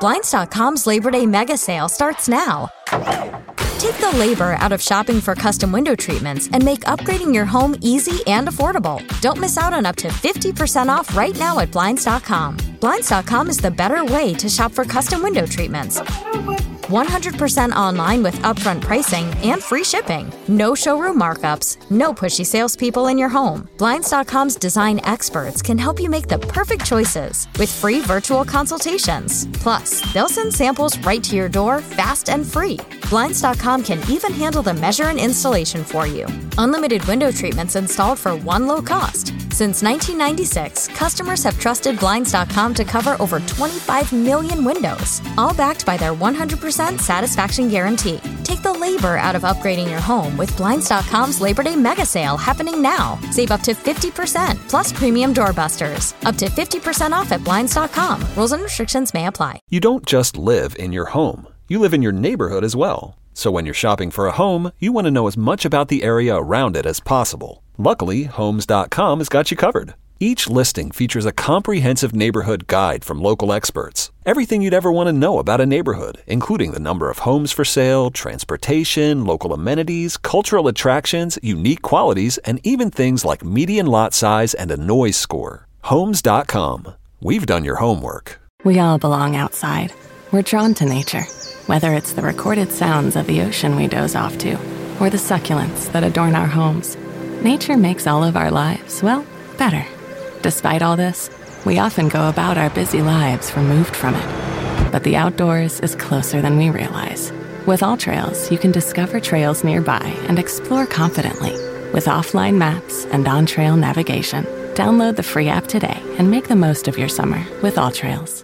Blinds.com's Labor Day mega sale starts now. Take the labor out of shopping for custom window treatments and make upgrading your home easy and affordable. Don't miss out on up to 50% off right now at Blinds.com. Blinds.com is the better way to shop for custom window treatments. 100% online with upfront pricing and free shipping. No showroom markups, no pushy salespeople in your home. Blinds.com's design experts can help you make the perfect choices with free virtual consultations. Plus, they'll send samples right to your door fast and free. Blinds.com can even handle the measure and installation for you. Unlimited window treatments installed for one low cost. Since 1996, customers have trusted Blinds.com to cover over 25 million windows, all backed by their 100% satisfaction guarantee. Take the labor out of upgrading your home with Blinds.com's Labor Day mega sale happening now. Save up to 50%, plus premium doorbusters. Up to 50% off at Blinds.com. Rules and restrictions may apply. You don't just live in your home. You live in your neighborhood as well. So when you're shopping for a home, you want to know as much about the area around it as possible. Luckily, Homes.com has got you covered. Each listing features a comprehensive neighborhood guide from local experts. Everything you'd ever want to know about a neighborhood, including the number of homes for sale, transportation, local amenities, cultural attractions, unique qualities, and even things like median lot size and a noise score. Homes.com. We've done your homework. We all belong outside. We're drawn to nature, whether it's the recorded sounds of the ocean we doze off to, or the succulents that adorn our homes. Nature makes all of our lives, well, better. Despite all this, we often go about our busy lives removed from it. But the outdoors is closer than we realize. With AllTrails, you can discover trails nearby and explore confidently. With offline maps and on-trail navigation, download the free app today and make the most of your summer with AllTrails.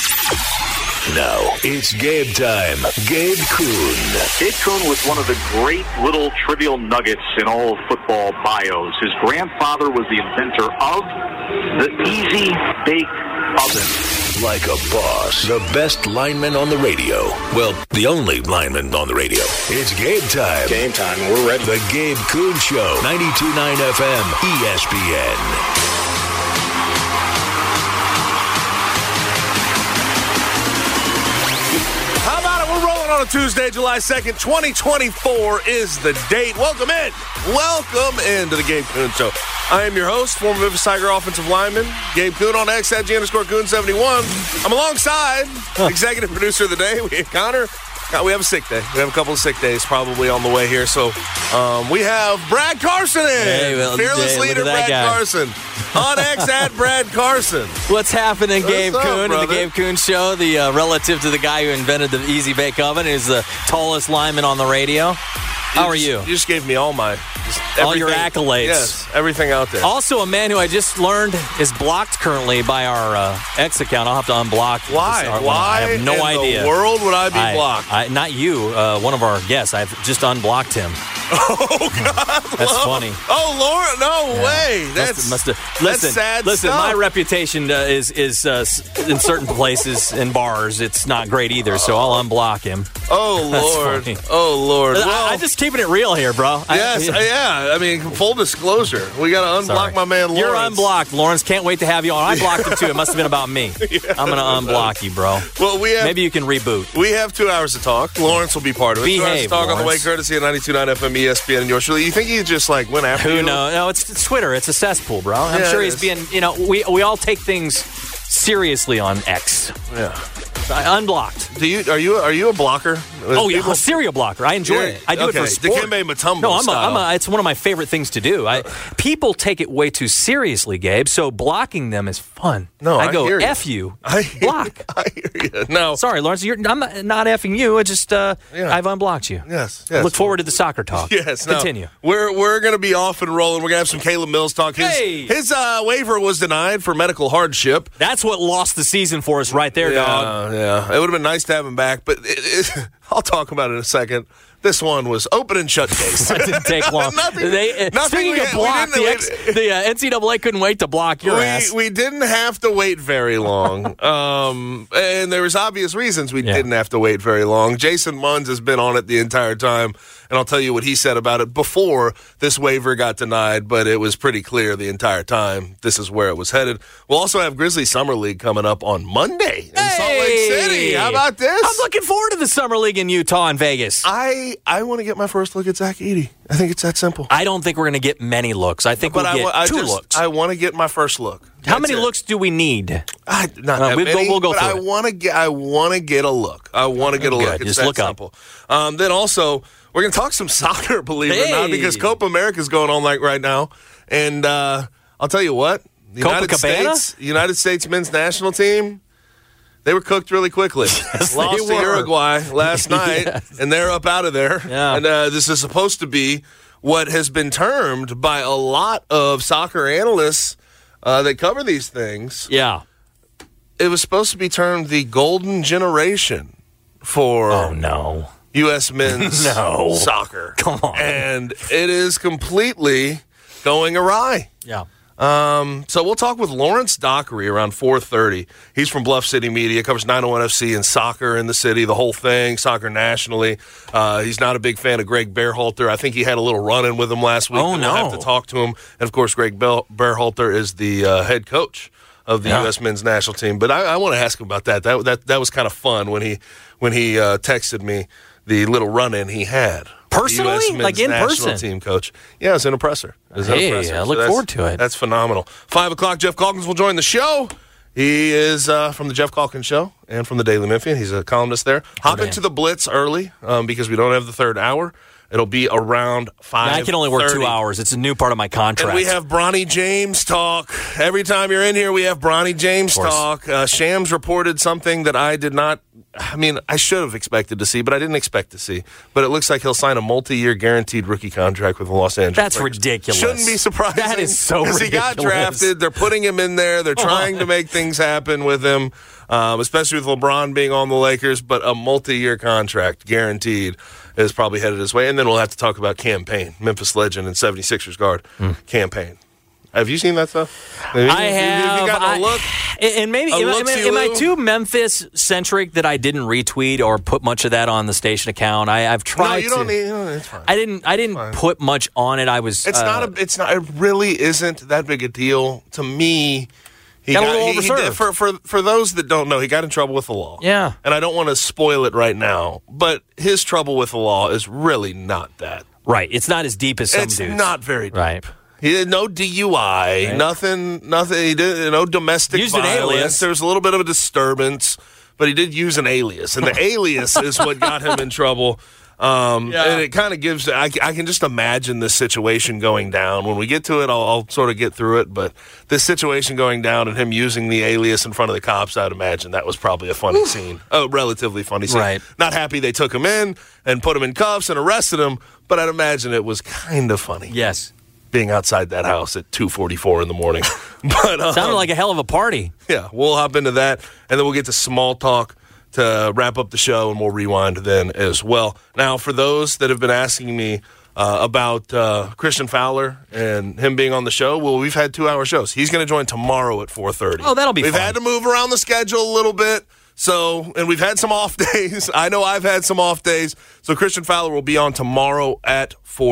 Now, it's Gabe time. Gabe Kuhn. Gabe Kuhn was one of the great little trivial nuggets in all football bios. His grandfather was the inventor of the Easy Bake Oven. Like a boss. The best lineman on the radio. Well, the only lineman on the radio. It's Gabe time. Game time. We're ready. The Gabe Kuhn Show. 92.9 FM. ESPN. On a Tuesday, July 2nd, 2024 is the date. Welcome in to the Gabe Kuhn Show. I am your host, former Memphis Tiger offensive lineman, Gabe Kuhn on X at G_Kuhn71. I'm alongside executive producer of the day, Connor. We have a sick day. We have a couple of sick days probably on the way here. So we have Brad Carson in. Hey, fearless leader Brad Carson. On X at Brad Carson. What's happening, Gabe Kuhn, brother? and the Gabe Kuhn Show, the relative to the guy who invented the Easy Bake Oven, who's the tallest lineman on the radio. How are you? You just gave me all your accolades. Yes, everything out there. Also, a man who I just learned is blocked currently by our X account. I'll have to unblock. Why? I have no idea. In the world would I be blocked? Not you. One of our guests. I've just unblocked him. Oh, God. That's funny. Oh, Lord. No way. That's sad stuff. My reputation is in certain places in bars. It's not great either, so I'll unblock him. Oh, Lord. Oh, Lord. Well, I'm just keeping it real here, bro. Yes, yeah. I mean, full disclosure. We got to unblock my man Lawrence. You're unblocked, Lawrence. Can't wait to have you on. I blocked him, too. It must have been about me. Yeah, I'm going to unblock you, bro. Well, maybe you can reboot. We have 2 hours to talk. Lawrence will be part of it. Behave, 2 hours to talk Lawrence. on the way, courtesy of 92.9 FM, ESPN, and yours. You think he just, went after you? Who knows? No, it's Twitter. It's a cesspool, bro. I'm sure he's being, we all take things seriously on X. Yeah. Unblocked. Are you a blocker? Oh yeah, a serial blocker. I enjoy it. I do it for sport. Dikembe Mutombo style. It's one of my favorite things to do. People take it way too seriously, Gabe. So blocking them is fun. No, I go hear you. F you. Block. I hear you. No, sorry, Lawrence. I'm not effing you. I just I've unblocked you. Yes. Look forward to the soccer talk. Yes. Continue. We're going to be off and rolling. We're going to have some Caleb Mills talk. His waiver was denied for medical hardship. That's what lost the season for us right there, dog. Yeah. It would have been nice to have him back, but I'll talk about it in a second. This one was open and shut case. It didn't take long. Speaking of block, the NCAA couldn't wait to block your ass. We didn't have to wait very long. And there was obvious reasons we didn't have to wait very long. Jason Munz has been on it the entire time, and I'll tell you what he said about it before this waiver got denied, but it was pretty clear the entire time this is where it was headed. We'll also have Grizzly Summer League coming up on Monday in Salt Lake City. How about this? I'm looking forward to the Summer League in Utah and Vegas. I want to get my first look at Zach Edey. I think it's that simple. I don't think we're going to get many looks. I think we'll get two looks. I want to get my first look. How many looks do we need? Not that many, we'll go through I want to get a look. I want to get a look. It's just that look simple. Then also, we're going to talk some soccer, believe it or not, because Copa America is going on right now. And I'll tell you what. The United States men's national team, they were cooked really quickly. Yes, Lost to Uruguay last night, and they're up out of there. Yeah. And this is supposed to be what has been termed by a lot of soccer analysts that cover these things. Yeah. It was supposed to be termed the golden generation for U.S. men's soccer. Come on. And it is completely going awry. Yeah. So we'll talk with Lawrence Dockery around 4:30. He's from Bluff City Media, covers 901 FC and soccer in the city, the whole thing, soccer nationally. He's not a big fan of Greg Berhalter. I think he had a little run-in with him last week. Oh, no. We'll have to talk to him. And, of course, Greg Berhalter is the head coach of the U.S. men's national team. But I want to ask him about that. That was kind of fun when he texted me the little run-in he had. Personally? Like in person? Team coach. Yeah, it's an oppressor. I look forward to it. That's phenomenal. 5 o'clock, Jeff Calkins will join the show. He is from the Jeff Calkins Show and from the Daily Memphian. He's a columnist there. Hop into the Blitz early because we don't have the third hour. It'll be around 5:30. I can only work 2 hours. It's a new part of my contract. And we have Bronny James talk. Every time you're in here, we have Bronny James talk. Shams reported something that I did not – I mean, I should have expected to see, but I didn't expect to see. But it looks like he'll sign a multi-year guaranteed rookie contract with the Los Angeles That's Lakers. ridiculous. Shouldn't be surprising. That is so ridiculous. Because he got drafted. They're putting him in there. They're trying to make things happen with him, especially with LeBron being on the Lakers. But a multi-year contract guaranteed is probably headed his way. And then we'll have to talk about Cam Payne, Memphis legend and 76ers guard, Cam Payne. Have you seen that stuff? I have. You got a look? And maybe am I too Memphis-centric that I didn't retweet or put much of that on the station account? I've tried. No, you don't need. No, it's fine. I didn't put much on it. I was. It's not. It really isn't that big a deal to me. He got a little overserved. For those that don't know, he got in trouble with the law. Yeah. And I don't want to spoil it right now, but his trouble with the law is really not that. Right. It's not as deep as some dudes. It's not very deep. Right. He did no DUI, right. nothing. He did no domestic used violence. An alias. There was a little bit of a disturbance, but he did use an alias, and the alias is what got him in trouble. And it kind of gives. I can just imagine this situation going down. When we get to it, I'll sort of get through it. But this situation going down and him using the alias in front of the cops, I'd imagine that was probably a funny scene, a relatively funny scene. Right. Not happy they took him in and put him in cuffs and arrested him, but I'd imagine it was kind of funny. Yes. Being outside that house at 2:44 in the morning. But sounded like a hell of a party. Yeah, we'll hop into that, and then we'll get to small talk to wrap up the show, and we'll rewind then as well. Now, for those that have been asking me about Christian Fowler and him being on the show, well, we've had 2-hour shows. He's going to join tomorrow at 4:30. Oh, that'll be fun. We've had to move around the schedule a little bit. So, and we've had some off days. I know I've had some off days. So Christian Fowler will be on tomorrow at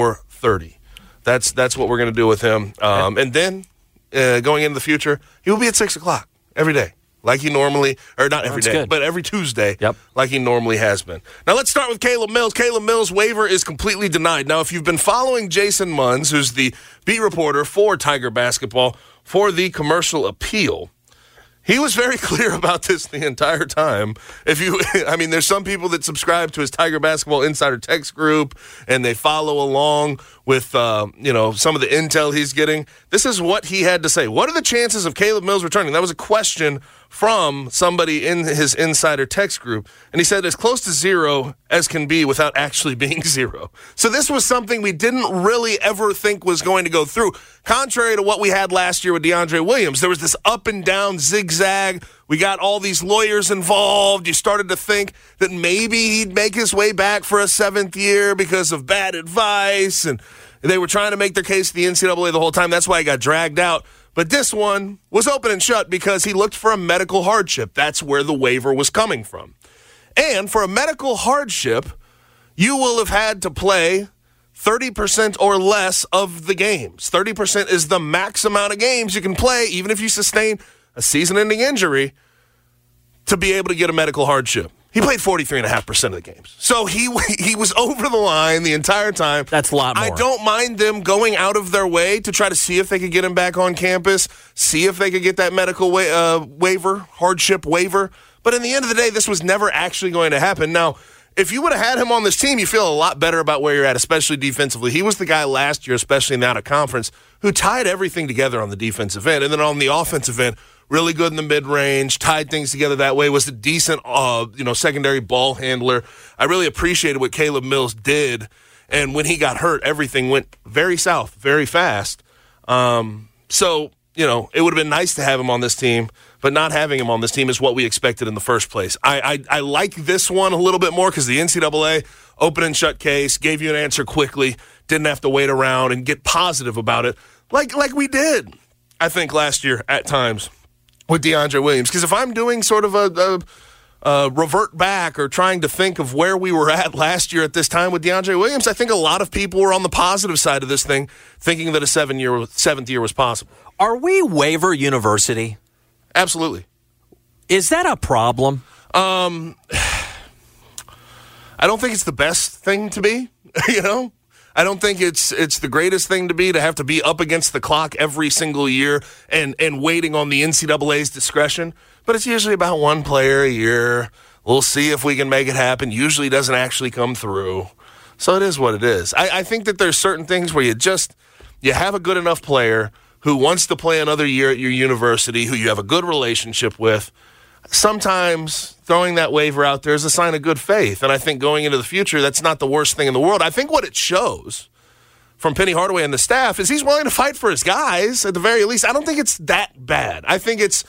4:30. That's what we're going to do with him. And then going into the future, he will be at 6 o'clock every day, like he normally, or not every day, but every Tuesday, like he normally has been. Now let's start with Caleb Mills. Caleb Mills' waiver is completely denied. Now, if you've been following Jason Munz, who's the beat reporter for Tiger Basketball for the Commercial Appeal, he was very clear about this the entire time. There's some people that subscribe to his Tiger Basketball Insider text group, and they follow along with, some of the intel he's getting. This is what he had to say. What are the chances of Caleb Mills returning? That was a question from somebody in his Insider text group, and he said as close to 0 as can be without actually being 0. So this was something we didn't really ever think was going to go through. Contrary to what we had last year with DeAndre Williams, there was this up and down zigzag. We got all these lawyers involved. You started to think that maybe he'd make his way back for a 7th year because of bad advice, and they were trying to make their case to the NCAA the whole time. That's why he got dragged out. But this one was open and shut because he looked for a medical hardship. That's where the waiver was coming from. And for a medical hardship, you will have had to play 30% or less of the games. 30% is the max amount of games you can play, even if you sustain a season-ending injury, to be able to get a medical hardship. He played 43.5% of the games. So he was over the line the entire time. That's a lot more. I don't mind them going out of their way to try to see if they could get him back on campus, see if they could get that medical waiver, hardship waiver. But in the end of the day, this was never actually going to happen. Now, if you would have had him on this team, you feel a lot better about where you're at, especially defensively. He was the guy last year, especially in the out-of-conference, who tied everything together on the defensive end. And then on the offensive end, really good in the mid-range, tied things together that way, was a decent secondary ball handler. I really appreciated what Caleb Mills did. And when he got hurt, everything went very south, very fast. So, it would have been nice to have him on this team. But not having him on this team is what we expected in the first place. I like this one a little bit more because the NCAA open and shut case, gave you an answer quickly, didn't have to wait around and get positive about it like we did, I think, last year at times with DeAndre Williams. Because if I'm doing sort of a revert back or trying to think of where we were at last year at this time with DeAndre Williams, I think a lot of people were on the positive side of this thing, thinking that a seventh year was possible. Are we waiver university? Absolutely. Is that a problem? I don't think it's the best thing to be, I don't think it's the greatest thing to have to be up against the clock every single year and waiting on the NCAA's discretion. But it's usually about one player a year. We'll see if we can make it happen. Usually doesn't actually come through. So it is what it is. I think that there's certain things where you have a good enough player who wants to play another year at your university, who you have a good relationship with. Sometimes throwing that waiver out there is a sign of good faith. And I think going into the future, that's not the worst thing in the world. I think what it shows from Penny Hardaway and the staff is he's willing to fight for his guys at the very least. I don't think it's that bad. I think it's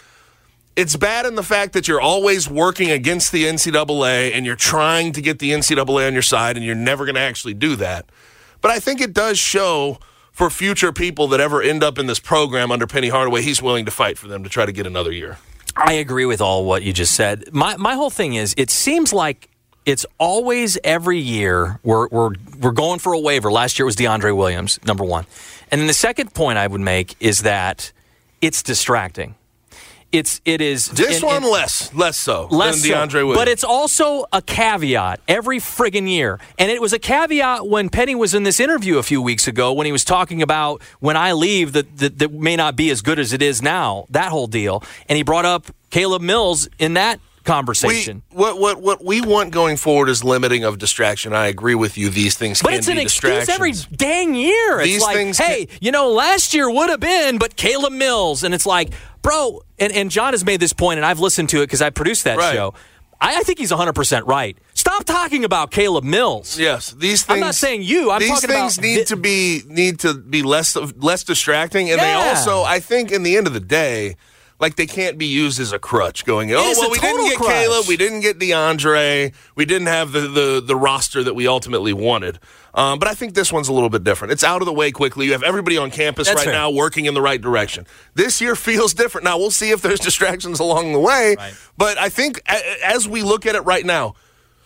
bad in the fact that you're always working against the NCAA and you're trying to get the NCAA on your side and you're never going to actually do that. But I think it does show for future people that ever end up in this program under Penny Hardaway, he's willing to fight for them to try to get another year. I agree with all what you just said. My whole thing is, it seems like it's always every year we're going for a waiver. Last year it was DeAndre Williams, number one. And then the second point I would make is that it's distracting. It is this one less so than DeAndre Williams. But it's also a caveat every friggin' year. And it was a caveat when Penny was in this interview a few weeks ago when he was talking about when I leave that may not be as good as it is now, that whole deal. And he brought up Caleb Mills in that conversation. What we want going forward is limiting of distraction. I agree with you. These things can be distractions. But it's an excuse every dang year. It's like, hey, last year would have been, but Caleb Mills. And it's like, bro, and John has made this point, and I've listened to it because I produced that show. I think he's 100% right. Stop talking about Caleb Mills. Yes, these things. I'm not saying you. I'm talking about these things need to be less distracting, and they also, I think, in the end of the day, like they can't be used as a crutch. Going, we didn't get Caleb, we didn't get DeAndre, we didn't have the roster that we ultimately wanted. But I think this one's a little bit different. It's out of the way quickly. You have everybody on campus now working in the right direction. This year feels different. Now, we'll see if there's distractions along the way. Right. But I think as we look at it right now,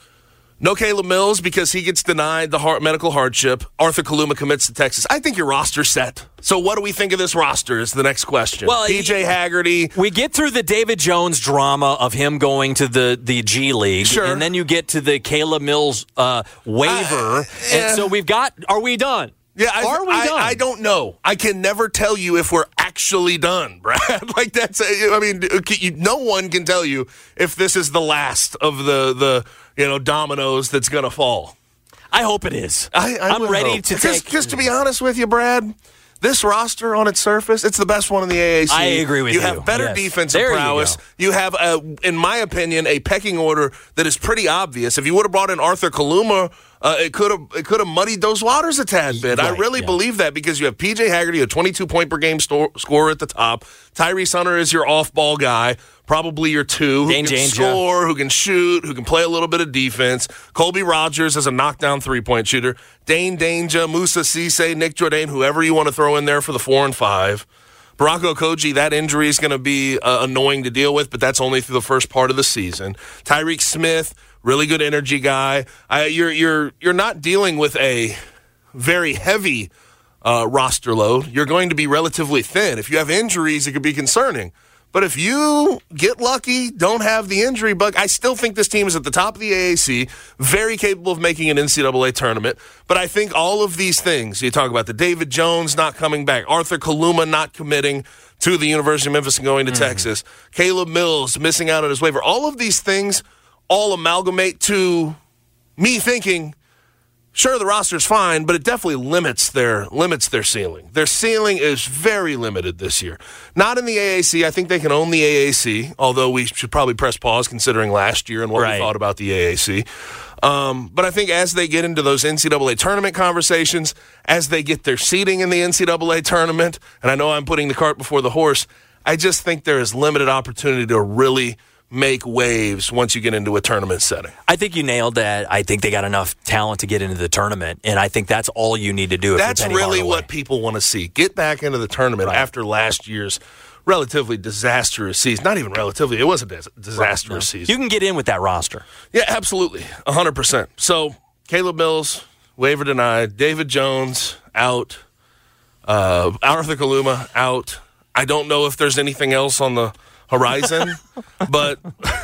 no Caleb Mills because he gets denied the medical hardship. Arthur Kaluma commits to Texas. I think your roster's set. So what do we think of this roster is the next question. Well, PJ Haggerty. We get through the David Jones drama of him going to the G League. Sure. And then you get to the Caleb Mills waiver. And so are we done? Yeah, are we done? I don't know. I can never tell you if we're actually done, Brad. No one can tell you if this is the last of the dominoes that's going to fall. I hope it is. I'm ready to take. Just to be honest with you, Brad, this roster on its surface, it's the best one in the AAC. I agree with you. You have better defensive prowess. You have, in my opinion, a pecking order that is pretty obvious. If you would have brought in Arthur Kaluma, it could have muddied those waters a tad bit. Right, I really believe that because you have PJ Haggerty, a 22-point-per-game scorer at the top. Tyrese Hunter is your off-ball guy, probably your two, who can score, who can shoot, who can play a little bit of defense. Colby Rogers is a knockdown three-point shooter. Dane Danger, Musa Cisse, Nick Jourdain, whoever you want to throw in there for the 4 and 5. Barako Koji, that injury is going to be annoying to deal with, but that's only through the first part of the season. Tyreek Smith, really good energy guy. You're not dealing with a very heavy roster load. You're going to be relatively thin. If you have injuries, it could be concerning. But if you get lucky, don't have the injury bug, I still think this team is at the top of the AAC, very capable of making an NCAA tournament. But I think all of these things, you talk about the David Jones not coming back, Arthur Kaluma not committing to the University of Memphis and going to Texas, Caleb Mills missing out on his waiver, all of these things all amalgamate to me thinking, sure, the roster's fine, but it definitely limits their ceiling. Their ceiling is very limited this year. Not in the AAC. I think they can own the AAC, although we should probably press pause considering last year and what we thought about the AAC. But I think as they get into those NCAA tournament conversations, as they get their seeding in the NCAA tournament, and I know I'm putting the cart before the horse, I just think there is limited opportunity to really make waves once you get into a tournament setting. I think you nailed that. I think they got enough talent to get into the tournament, and I think that's all you need to do. That's really what people want to see. Get back into the tournament after last year's relatively disastrous season. Not even relatively. It was a disastrous season. You can get in with that roster. Yeah, absolutely. 100%. So, Caleb Mills, waiver denied. David Jones, out. Arthur Kaluma, out. I don't know if there's anything else on the horizon, but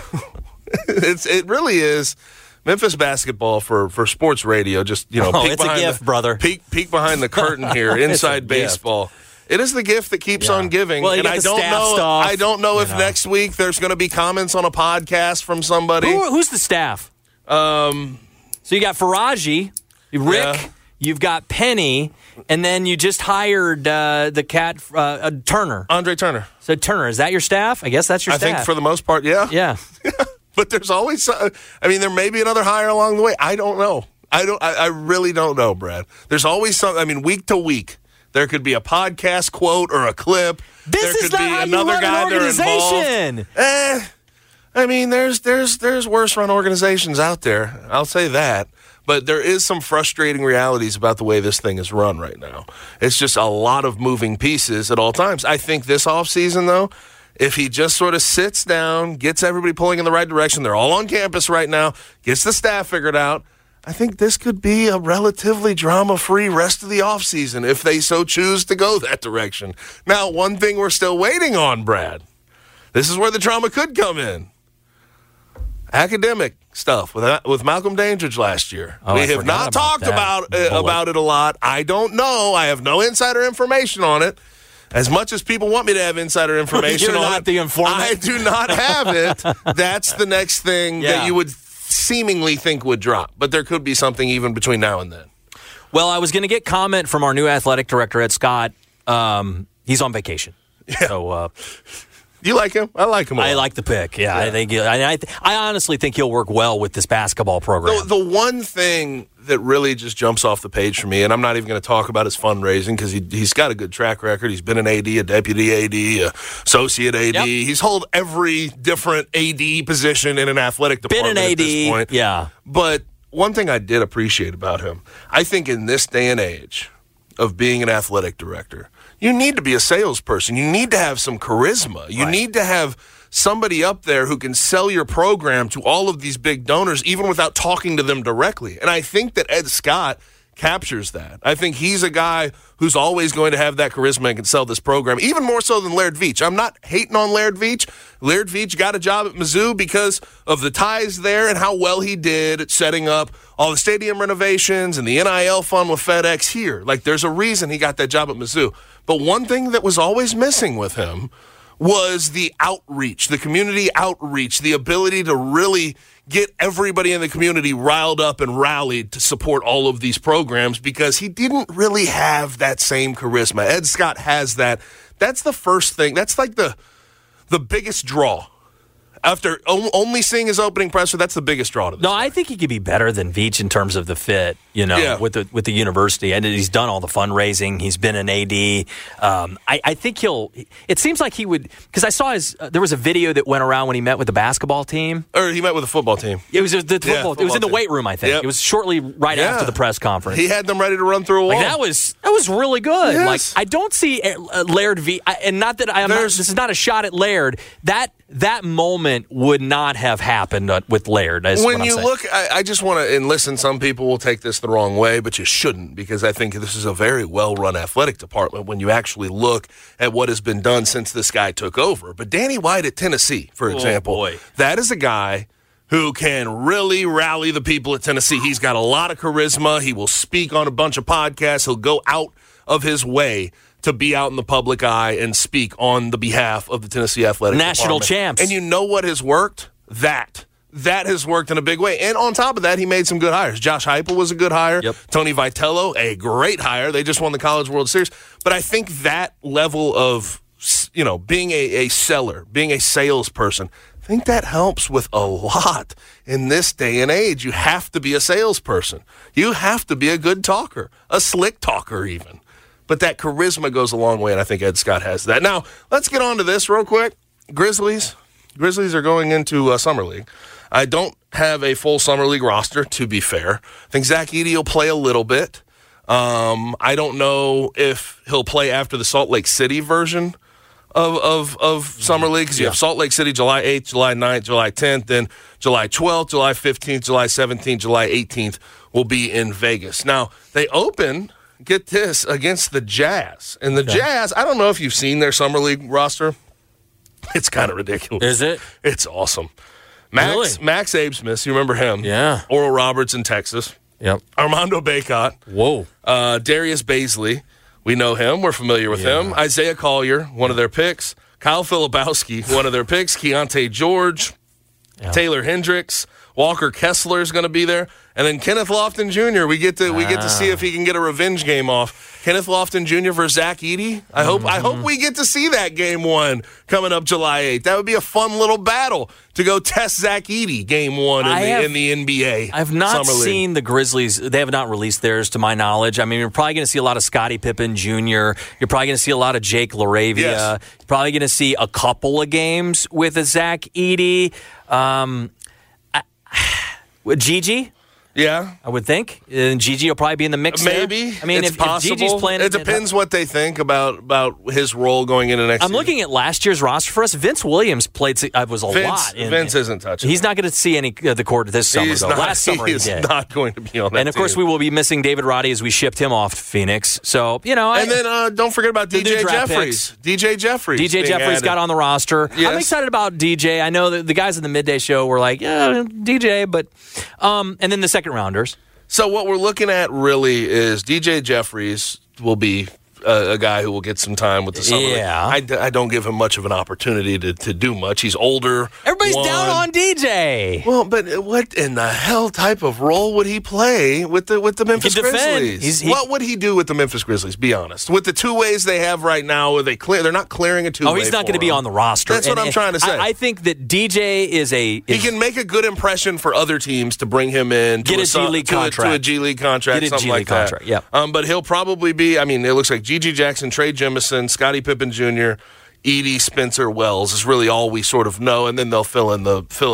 it really is Memphis basketball for sports radio. Just peek it's behind a gift, brother. Peek behind the curtain here, inside baseball. Gift. It is the gift that keeps on giving. Well, and I don't know if next week there's going to be comments on a podcast from somebody. Who's the staff? So you got Faraji, Rick. You've got Penny, and then you just hired the cat, Turner. Andre Turner. So, Turner, is that your staff? I guess that's your staff. I think for the most part, yeah. Yeah. But there's always, there may be another hire along the way. I don't know. I really don't know, Brad. There's always something, week to week, there could be a podcast quote or a clip. This is not how you run an organization. There's worse run organizations out there. I'll say that. But there is some frustrating realities about the way this thing is run right now. It's just a lot of moving pieces at all times. I think this offseason, though, if he just sort of sits down, gets everybody pulling in the right direction, they're all on campus right now, gets the staff figured out, I think this could be a relatively drama-free rest of the offseason if they so choose to go that direction. Now, one thing we're still waiting on, Brad, this is where the drama could come in. Academic stuff with Malcolm Dandridge last year. We have not talked about it a lot. I don't know. I have no insider information on it. As much as people want me to have insider information You're on not the informant. I do not have it. That's the next thing that you would seemingly think would drop. But there could be something even between now and then. Well, I was going to get comment from our new athletic director, Ed Scott. He's on vacation. Yeah. So, you like him? I like him. I like the pick. Yeah. I think. I honestly think he'll work well with this basketball program. The one thing that really just jumps off the page for me, and I'm not even going to talk about his fundraising because he's got a good track record. He's been an AD, a deputy AD, associate AD. Yep. He's held every different AD position in an athletic department at this point. Yeah. But one thing I did appreciate about him, I think in this day and age of being an athletic director, you need to be a salesperson. You need to have some charisma. You need to have somebody up there who can sell your program to all of these big donors, even without talking to them directly. And I think that Ed Scott captures that. I think he's a guy who's always going to have that charisma and can sell this program, even more so than Laird Veach. I'm not hating on Laird Veach. Laird Veach got a job at Mizzou because of the ties there and how well he did at setting up all the stadium renovations and the NIL fund with FedEx here. Like, there's a reason he got that job at Mizzou. But one thing that was always missing with him was the outreach, the community outreach, the ability to really get everybody in the community riled up and rallied to support all of these programs, because he didn't really have that same charisma. Ed Scott has that. That's the first thing. That's like the biggest draw. After only seeing his opening presser, that's the biggest draw to this. No, I think he could be better than Veach in terms of the fit, with the university. And he's done all the fundraising. He's been an AD. I think it seems like he would, because I saw there was a video that went around when he met with the basketball team. Or he met with the football team. It was it was in the weight room, I think. Yep. It was shortly after the press conference. He had them ready to run through a wall. That was really good. Yes. I don't see Laird Veach, and not that this is not a shot at Laird. That moment moment would not have happened with Laird. When you look, I just want to, and listen, some people will take this the wrong way, but you shouldn't, because I think this is a very well-run athletic department when you actually look at what has been done since this guy took over. But Danny White at Tennessee, for example, that is a guy who can really rally the people at Tennessee. He's got a lot of charisma. He will speak on a bunch of podcasts. He'll go out of his way to be out in the public eye and speak on the behalf of the Tennessee Athletic National Department. champs. And you know what has worked? That has worked in a big way. And on top of that, he made some good hires. Josh Heupel was a good hire. Yep. Tony Vitello, a great hire. They just won the College World Series. But I think that level of, being a seller, being a salesperson, I think that helps with a lot in this day and age. You have to be a salesperson. You have to be a good talker, a slick talker even. But that charisma goes a long way, and I think Ed Scott has that. Now, let's get on to this real quick. Grizzlies are going into Summer League. I don't have a full Summer League roster, to be fair. I think Zach Edey will play a little bit. I don't know if he'll play after the Salt Lake City version of Summer League, because you have Salt Lake City July 8th, July 9th, July 10th, then July 12th, July 15th, July 17th, July 18th will be in Vegas. Now, they open, get this, against the Jazz. And the Jazz, I don't know if you've seen their Summer League roster. It's kind of ridiculous. Is it? It's awesome. Max Abesmith, you remember him? Yeah. Oral Roberts in Texas. Yep. Armando Bacot. Whoa. Darius Baisley. We know him. We're familiar with him. Isaiah Collier, one of their picks. Kyle Filipowski, one of their picks. Keontae George. Taylor Hendricks. Walker Kessler is going to be there. And then Kenneth Lofton Jr. We get to see if he can get a revenge game off. Kenneth Lofton Jr. versus Zach Edey. I hope we get to see that game one coming up July 8th. That would be a fun little battle to go test Zach Edey game one in the NBA. I've not seen the Grizzlies. They have not released theirs to my knowledge. I mean, you're probably going to see a lot of Scottie Pippen Jr. You're probably going to see a lot of Jake LaRavia. Yes. You're probably going to see a couple of games with a Zach Edey. With Gigi? Yeah. I would think. And Gigi will probably be in the mix Maybe. there. I mean, if Gigi's playing... It depends what they think about his role going into next season. I'm looking at last year's roster for us. Vince Williams played a lot. Vince isn't touching. He's not going to see any of the court this summer, though. Last summer he did. He is not going to be on that And, of course, we will be missing David Roddy as we shipped him off to Phoenix. So, And then don't forget about DJ Jeffries. DJ Jeffries got on the roster. Yes. I'm excited about DJ. I know that the guys in the midday show were like, yeah, DJ, but... and then the second rounders. So what we're looking at really is DJ Jeffries will be a guy who will get some time with the Summer League. Yeah. I don't give him much of an opportunity to do much. He's older. Everybody's down on DJ. Well, but what in the hell type of role would he play with the Memphis Grizzlies? What would he do with the Memphis Grizzlies? Be honest. With the two ways they have right now, they're not clearing a two-way. Oh, he's not going to be on the roster. That's what I'm trying to say. I think that DJ he can make a good impression for other teams to bring him in. Get a G League contract. To a G League contract, Get a something G League like contract. that. Yeah. But he'll probably be. I mean, it looks like Gigi Jackson, Trey Jemison, Scottie Pippen Jr., Edey, Spencer Wells is really all we sort of know, and then they'll fill in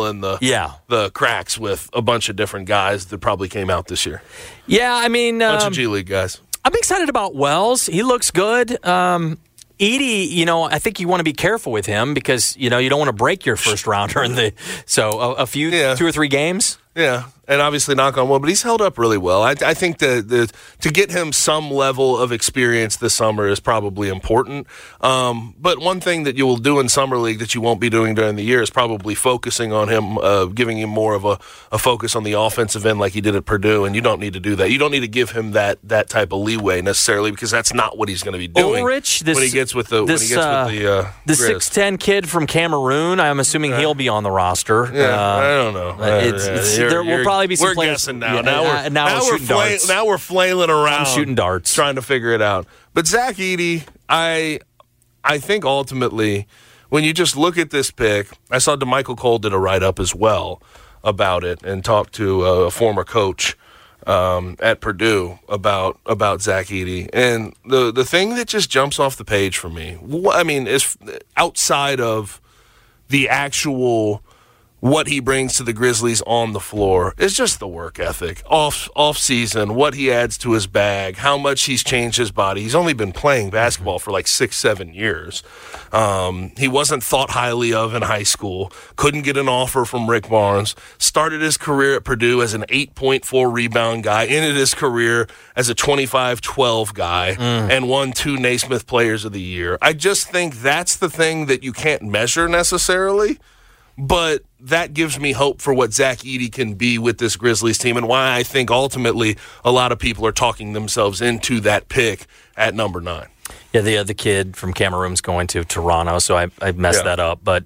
the cracks with a bunch of different guys that probably came out this year. Yeah, I mean, bunch of G League guys. I'm excited about Wells. He looks good. Edey, I think you want to be careful with him because you don't want to break your first rounder in the a few 2 or 3 games. Yeah, and obviously knock on wood, but he's held up really well. I think to get him some level of experience this summer is probably important. But one thing that you will do in Summer League that you won't be doing during the year is probably focusing on him, giving him more of a focus on the offensive end like he did at Purdue, and you don't need to do that. You don't need to give him that type of leeway necessarily because that's not what he's going to be doing when he gets with the 6'10" kid from Cameroon. I'm assuming he'll be on the roster. Yeah, I don't know. There will probably be some we're players. Guessing now. Yeah, now we're flailing around. I'm shooting darts. Trying to figure it out. But Zach Edey, I think ultimately, when you just look at this pick, I saw DeMichael Cole did a write-up as well about it and talked to a former coach at Purdue about Zach Edey. And the thing that just jumps off the page for me, I mean, is outside of the actual what he brings to the Grizzlies on the floor is just the work ethic. Off season, what he adds to his bag, how much he's changed his body. He's only been playing basketball for like 6-7 years. He wasn't thought highly of in high school. Couldn't get an offer from Rick Barnes. Started his career at Purdue as an 8.4 rebound guy. Ended his career as a 25-12 guy and won 2 Naismith Players of the Year. I just think that's the thing that you can't measure necessarily. But that gives me hope for what Zach Edey can be with this Grizzlies team and why I think ultimately a lot of people are talking themselves into that pick at number 9. Yeah, the other kid from Cameroon's going to Toronto, so I messed that up. But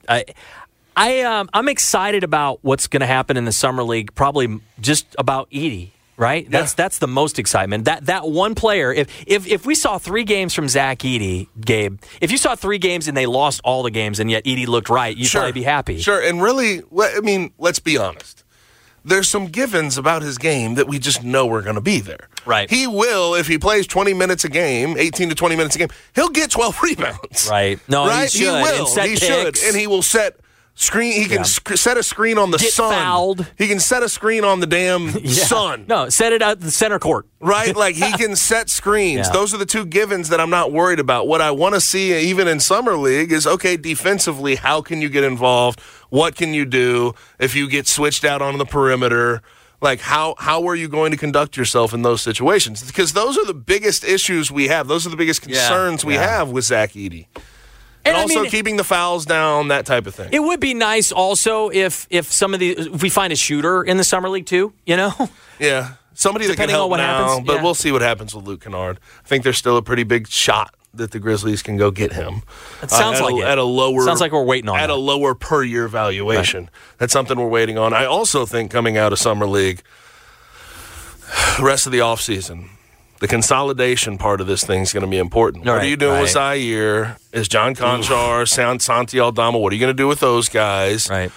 I'm excited about what's going to happen in the Summer League, probably just about Edey. Right? Yeah. That's the most excitement. That one player, if we saw 3 games from Zach Edey, Gabe, if you saw 3 games and they lost all the games and yet Edey looked right, you'd probably be happy. Sure, and really, I mean, let's be honest. There's some givens about his game that we just know are going to be there. Right. He will, if he plays 20 minutes a game, 18 to 20 minutes a game, he'll get 12 rebounds. Right. No, right? he should. He should, and he will set screen. He can set a screen on the sun. Fouled. He can set a screen on the damn sun. No, set it out the center court. Right? Like he can set screens. Yeah. Those are the 2 givens that I'm not worried about. What I want to see, even in Summer League, is okay, defensively, how can you get involved? What can you do if you get switched out on the perimeter? Like, how are you going to conduct yourself in those situations? Because those are the biggest issues we have. Those are the biggest concerns we have with Zach Edey. And also keeping the fouls down, that type of thing. It would be nice also if we find a shooter in the Summer League too, you know? Yeah. Somebody that can help now, but we'll see what happens with Luke Kennard. I think there's still a pretty big shot that the Grizzlies can go get him. It sounds like at a lower. Sounds like we're waiting on at a lower per year valuation. Right. That's something we're waiting on. I also think coming out of Summer League, rest of the offseason, the consolidation part of this thing is going to be important. What are you doing with Zaire? Is John Conchar, Santi Aldama? What are you going to do with those guys? Right.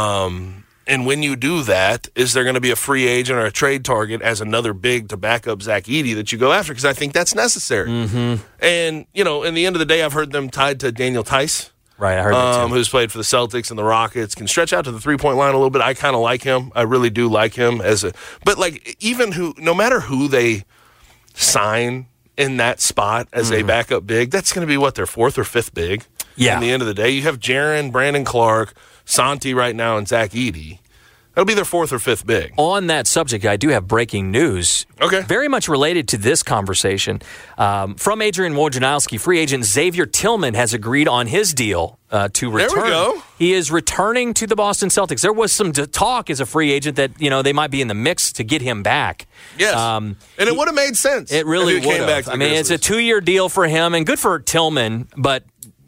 And when you do that, is there going to be a free agent or a trade target as another big to back up Zach Edey that you go after? Because I think that's necessary. Mm-hmm. And, in the end of the day, I've heard them tied to Daniel Tice. Right, I heard that too. Who's played for the Celtics and the Rockets, can stretch out to the 3-point line a little bit. I kind of like him. I really do like him but like no matter who they sign in that spot as a backup big, that's going to be their 4th or 5th big. Yeah. In the end of the day, you have Jaren, Brandon Clark, Santi right now, and Zach Edey. That'll be their 4th or 5th big. On that subject, I do have breaking news. Okay. Very much related to this conversation. From Adrian Wojnarowski, free agent Xavier Tillman has agreed on his deal to return. There we go. He is returning to the Boston Celtics. There was some talk as a free agent that they might be in the mix to get him back. Yes. And it would have made sense. It really would have. I mean, Grizzlies. it's a 2-year deal for him, and good for Tillman, but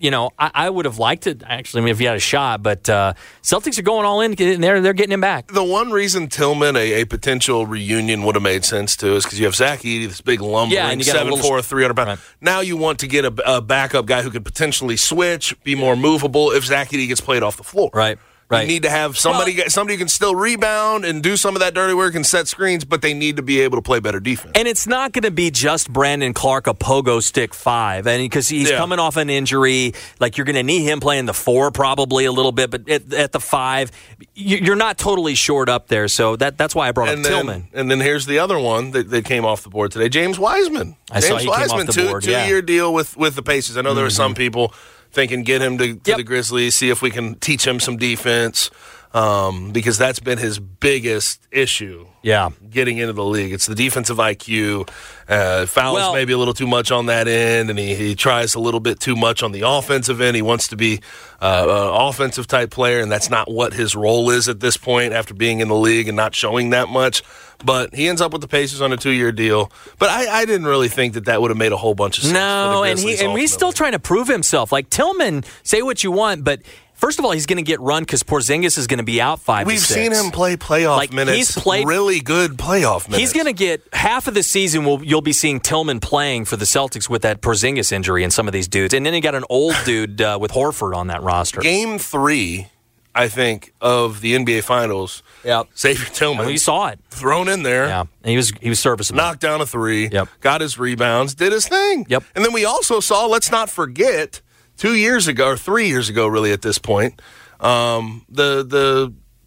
I would have liked it, actually, if he had a shot, but Celtics are going all in. They're getting him back. The one reason Tillman, a potential reunion, would have made sense, too, is because you have Zach Edey, this big lumbering 7'4", 300 pounds. Right. Now you want to get a backup guy who could potentially switch, be more movable if Zach Edey gets played off the floor. Right. You need to have somebody who can still rebound and do some of that dirty work and set screens, but they need to be able to play better defense. And it's not going to be just Brandon Clark, a pogo stick 5, because he's coming off an injury. Like, you're going to need him playing the 4 probably a little bit, but at the 5, you're not totally short up there. So that's why I brought up Tillman. And then here's the other one that came off the board today, James Wiseman. I saw he came off the board. 2-year deal with the Pacers. I know there were some people thinking get him to the Grizzlies, see if we can teach him some defense, because that's been his biggest issue. Yeah, getting into the league. It's the defensive IQ. Fouls maybe a little too much on that end, and he tries a little bit too much on the offensive end. He wants to be an offensive type player, and that's not what his role is at this point after being in the league and not showing that much. But he ends up with the Pacers on a 2-year deal. But I didn't really think that would have made a whole bunch of sense. No, and he's still trying to prove himself. Like Tillman, say what you want, but first of all, he's going to get run because Porzingis is going to be out 5 We've to 6. seen him play playoff minutes. He's played really good playoff minutes. He's going to get half of the season. You'll be seeing Tillman playing for the Celtics with that Porzingis injury and some of these dudes, and then you got an old dude with Horford on that roster. Game 3, I think, of the NBA Finals. Yep. Xavier Tillman. You saw it thrown in there. Yeah, and he was serviceable. Knocked down a 3. Yep. Got his rebounds. Did his thing. Yep. And then we also saw. Let's not forget, 2 years ago or 3 years ago, really at this point, the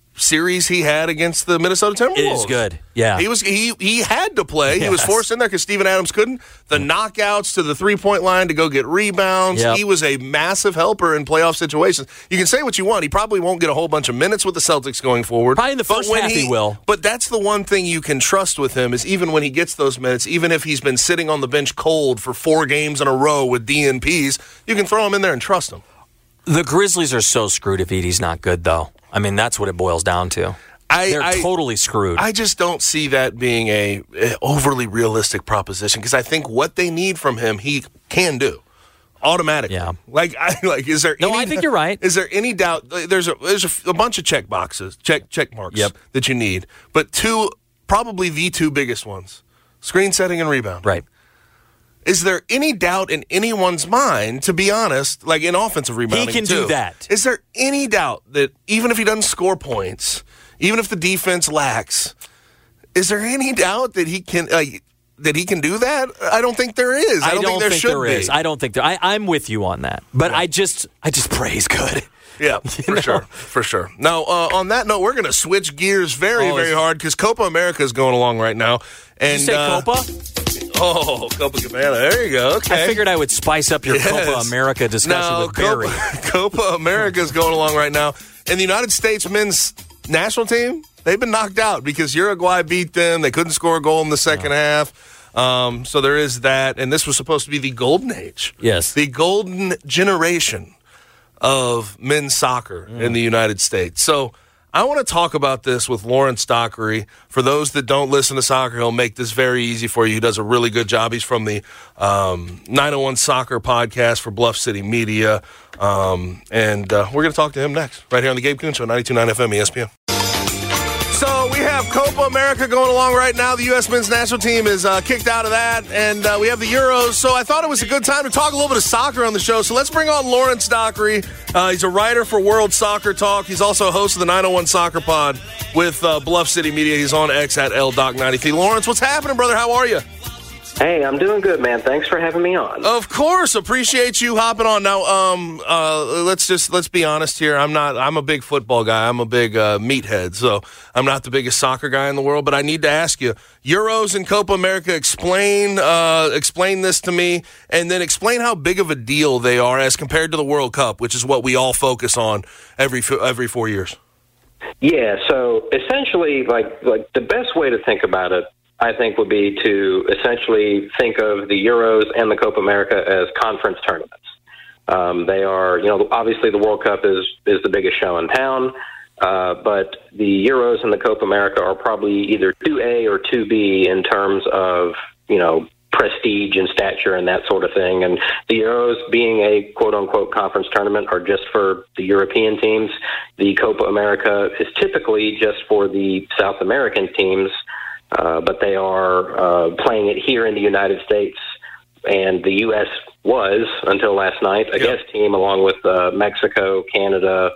series he had against the Minnesota Timberwolves. It is good. Yeah. He had to play. Yes. He was forced in there because Steven Adams couldn't. The knockouts to the three-point line to go get rebounds. Yep. He was a massive helper in playoff situations. You can say what you want. He probably won't get a whole bunch of minutes with the Celtics going forward. Probably in the first half he will. But that's the one thing you can trust with him is even when he gets those minutes, even if he's been sitting on the bench cold for 4 games in a row with DNPs, you can throw him in there and trust him. The Grizzlies are so screwed if Edey's not good, though. I mean, that's what it boils down to. They're totally screwed. I just don't see that being a overly realistic proposition because I think what they need from him, he can do automatically. Yeah. Is there? No, I think you're right. Is there any doubt? There's a bunch of check boxes, check marks that you need, but probably the 2 biggest ones: screen setting and rebound. Right. Is there any doubt in anyone's mind, to be honest, like in offensive rebounding, he can do that? Is there any doubt that even if he doesn't score points, even if the defense lacks, is there any doubt that he can do that? I don't think there is. I don't think there should be. I don't think there. I'm with you on that, but I just pray he's good. Yeah, for sure. Now, on that note, we're going to switch gears very hard because Copa America is going along right now. And, did you say Copa? Oh, Copacabana. There you go. Okay. I figured I would spice up your Copa America discussion with Barry. Copa America is going along right now. And the United States men's national team, they've been knocked out because Uruguay beat them. They couldn't score a goal in the second half. So there is that. And this was supposed to be the golden age. Yes. The golden generation of men's soccer in the United States. So I want to talk about this with Lawrence Dockery. For those that don't listen to soccer, he'll make this very easy for you. He does a really good job. He's from the 901 Soccer podcast for Bluff City Media. And we're going to talk to him next, right here on the Gabe Kuhn Show, 92.9 FM ESPN. So we have Copa America going along right now. The U.S. men's national team is kicked out of that, and we have the Euros. So I thought it was a good time to talk a little bit of soccer on the show. So let's bring on Lawrence Dockery. He's a writer for World Soccer Talk. He's also a host of the 901 Soccer Pod with Bluff City Media. He's on X at LDoc93. Lawrence, what's happening, brother? How are you? Hey, I'm doing good, man. Thanks for having me on. Of course, appreciate you hopping on. Now, let's be honest here. I'm a big football guy. I'm a big meathead, so I'm not the biggest soccer guy in the world. But I need to ask you, Euros and Copa America. Explain this to me, and then explain how big of a deal they are as compared to the World Cup, which is what we all focus on every 4 years. Yeah. So essentially, like the best way to think about it, I think, would be to essentially think of the Euros and the Copa America as conference tournaments. They are, obviously the World Cup is the biggest show in town, but the Euros and the Copa America are probably either 2A or 2B in terms of, prestige and stature and that sort of thing. And the Euros, being a quote-unquote conference tournament, are just for the European teams. The Copa America is typically just for the South American teams, but they are playing it here in the United States, and the U.S. was, until last night, a guest team along with Mexico, Canada,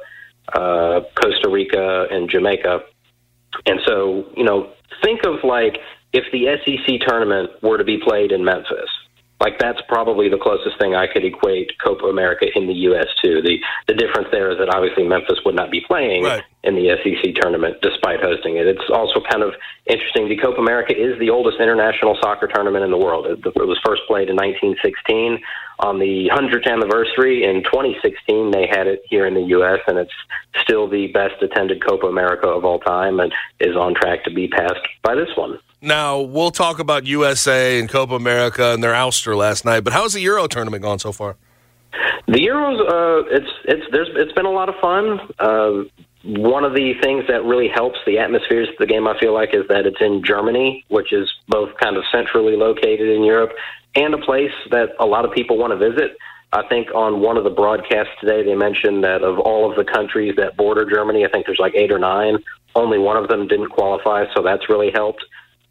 Costa Rica, and Jamaica. And so, think of like if the SEC tournament were to be played in Memphis. Like, that's probably the closest thing I could equate Copa America in the U.S. to. The difference there is that obviously Memphis would not be playing in the SEC tournament despite hosting it. It's also kind of interesting. The Copa America is the oldest international soccer tournament in the world. It was first played in 1916. On the 100th anniversary in 2016, they had it here in the U.S., and it's still the best attended Copa America of all time and is on track to be passed by this one. Now, we'll talk about USA and Copa America and their ouster last night, but how's the Euro tournament gone so far? The Euros, it's been a lot of fun. One of the things that really helps the atmospheres of the game, I feel like, is that it's in Germany, which is both kind of centrally located in Europe and a place that a lot of people want to visit. I think on one of the broadcasts today, they mentioned that of all of the countries that border Germany, I think there's like 8 or 9, only one of them didn't qualify, so that's really helped.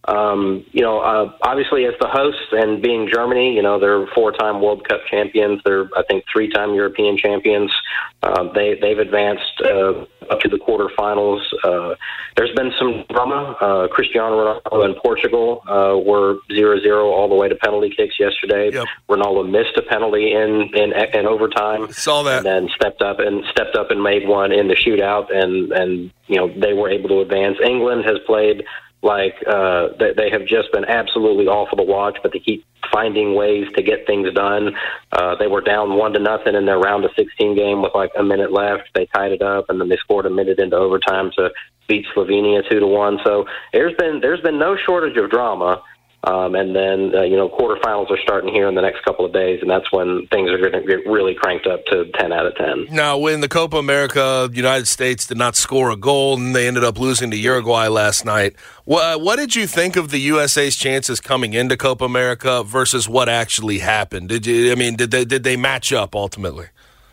Obviously as the hosts and being Germany, they're 4-time World Cup champions. They're, I think, 3-time European champions. They've advanced up to the quarterfinals. There's been some drama. Cristiano Ronaldo and Portugal were 0-0 all the way to penalty kicks yesterday. Yep. Ronaldo missed a penalty in overtime. Saw that. And then stepped up and made one in the shootout, and they were able to advance. England has played like they have just been absolutely awful to watch, but they keep finding ways to get things done. They were down 1-0 in their round of 16 game with like a minute left. They tied it up, and then they scored a minute into overtime to beat Slovenia 2-1. So there's been no shortage of drama. And then, quarterfinals are starting here in the next couple of days, and that's when things are going to get really cranked up to 10 out of 10. Now, when the Copa America, the United States did not score a goal, and they ended up losing to Uruguay last night, what did you think of the USA's chances coming into Copa America versus what actually happened? Did they match up ultimately?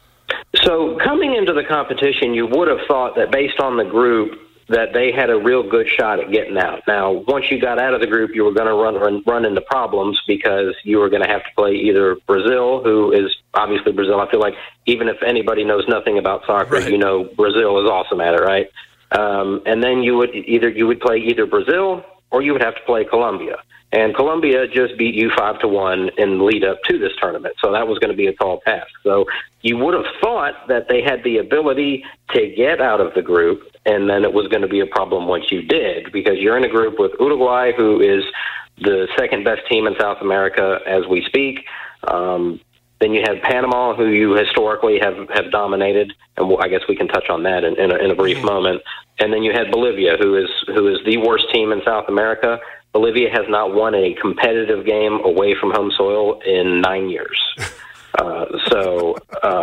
So coming into the competition, you would have thought that based on the group, that they had a real good shot at getting out. Now, once you got out of the group, you were going to run into problems because you were going to have to play either Brazil, who is obviously Brazil. I feel like even if anybody knows nothing about soccer, right, Brazil is awesome at it, right? And then you would play either Brazil or you would have to play Colombia. And Colombia just beat you 5-1 in the lead up to this tournament. So that was going to be a tall task. So you would have thought that they had the ability to get out of the group, and then it was going to be a problem once you did, because you're in a group with Uruguay, who is the second best team in South America as we speak. Then you have Panama, who you historically have dominated, and I guess we can touch on that in a brief moment. And then you had Bolivia, who is the worst team in South America. Bolivia has not won a competitive game away from home soil in 9 years. So